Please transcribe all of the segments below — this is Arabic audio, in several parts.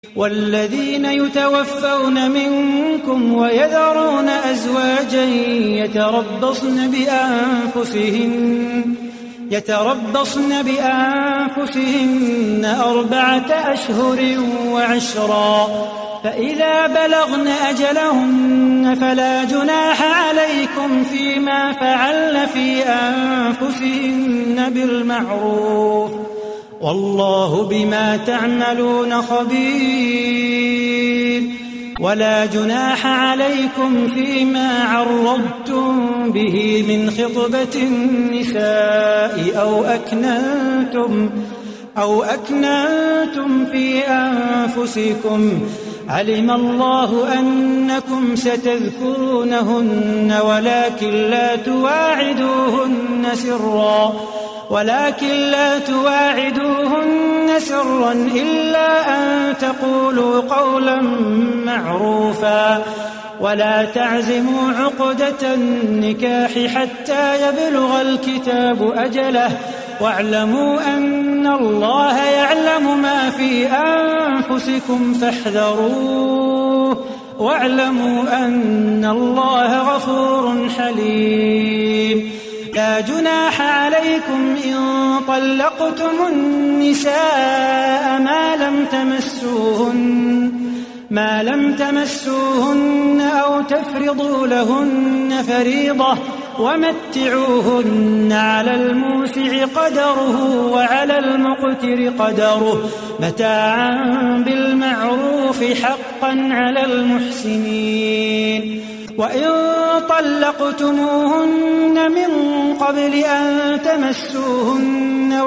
والذين يتوفون منكم ويذرون أزواجا يتربصن بأنفسهن 4 أشهر وعشرا، فإذا بلغن أجلهن فلا جناح عليكم فيما فعلن في أنفسهن بالمعروف، والله بما تعملون خبير. ولا جناح عليكم فيما عرضتم به من خطبة النساء أو أكننتم في أنفسكم، علم الله أنكم ستذكرونهن ولكن لا تواعدوهن سرا إلا أن تقولوا قولا معروفا، ولا تعزموا عقدة النكاح حتى يبلغ الكتاب أجله، واعلموا أن الله يعلم ما في أنفسكم فاحذروه، واعلموا أن الله غفور حليم. لا جناح عليكم إن طلقتم النساء ما لم تمسوهن أو تفرضوا لهن فريضة، ومتعوهن على الموسع قدره وعلى المقتر قدره متاعا بالمعروف حقا على المحسنين. وإن طلقتموهن من قبل أن تمسوهن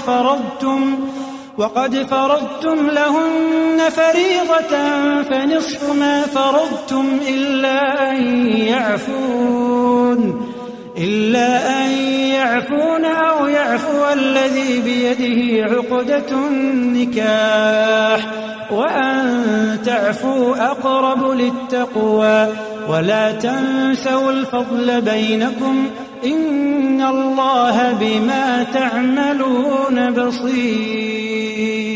وقد فرضتم لهن فريضة فنصف ما فرضتم إلا أن يعفون أو يعفو الذي بيده عقدة النكاح، وأن تعفوا أقرب للتقوى، ولا تنسوا الفضل بينكم، إن الله بما تعملون بصير.